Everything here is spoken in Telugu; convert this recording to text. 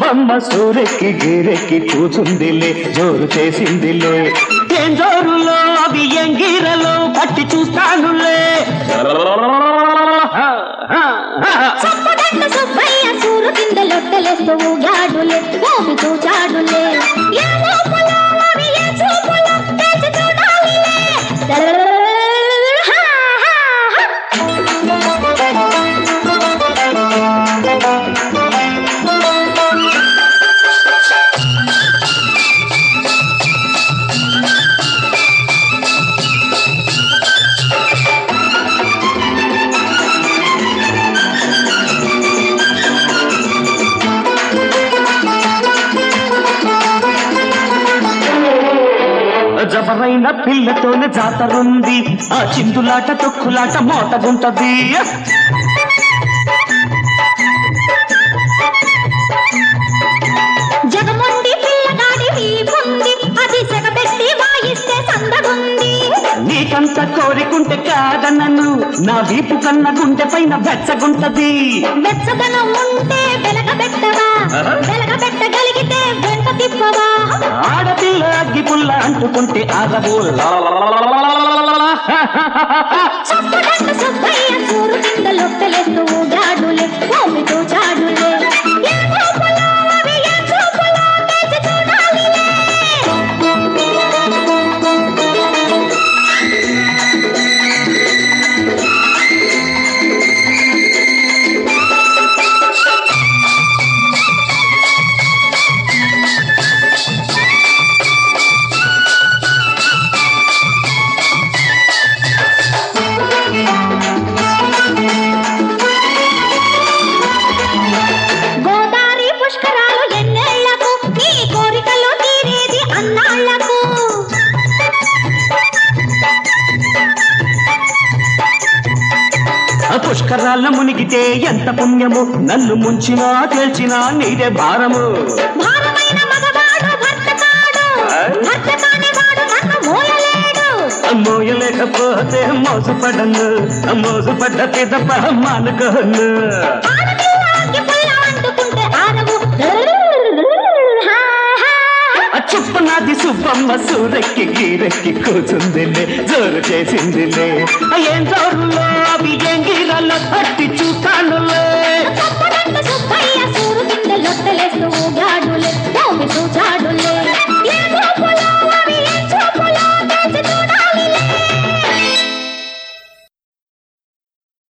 సుబ్బమ్మ సూరెక్కి గీరెక్కి కూచుందిలే జోరు చేసిందిలే ఏం జోరులో అవి ఏం గీరలో పట్టి చూస్తానులే సుబ్బయ్య సూరు కింద లొట్టలేస్తూ ఊగాడులే ఓపి చూచాడులే జబరైన పిల్లతోనే జాతరుంది ఆ చిందులాట తొక్కులాట మోతగుంటది జగముండి పిల్లగాడి వీపుంది అది జగబెట్టి వాయిస్తే సందగుంది నీకంత కోరికుంటే కాదన్నను నా వీపు కన్న గుండె పైన వెచ్చగుంటది వెచ్చదనం ఉంటే వెలగబెట్టవా వెలగబెట్టగలిగితే వెంట తిప్పవా ఆడపిల్ల అగ్గి పుల్ల అంటుకుంటే ఆగబో చప్పుడంటు సుబ్బయ్య సూరు కింద లొట్టలేస్తూ ఊగాడులే ఓపి చూచాడులే పుష్కరాల మునిగితే ఎంత పుణ్యము నన్ను ముంచినా తేల్చినా నీదే భారము మోయలేకపోతే మోసపడను మోసపడ్డ పిదప మానుకోను చుప్పనాది సుబ్బమ్మ సూరెక్కి గీరెక్కి కూచుందిలే జోరు చేసిందిలే ఏం జోరులో అవి ఏం గీరలో పట్టి చూస్తానులే సుబ్బయ్య సూరు కింద లొట్టలేస్తూ ఊగాడు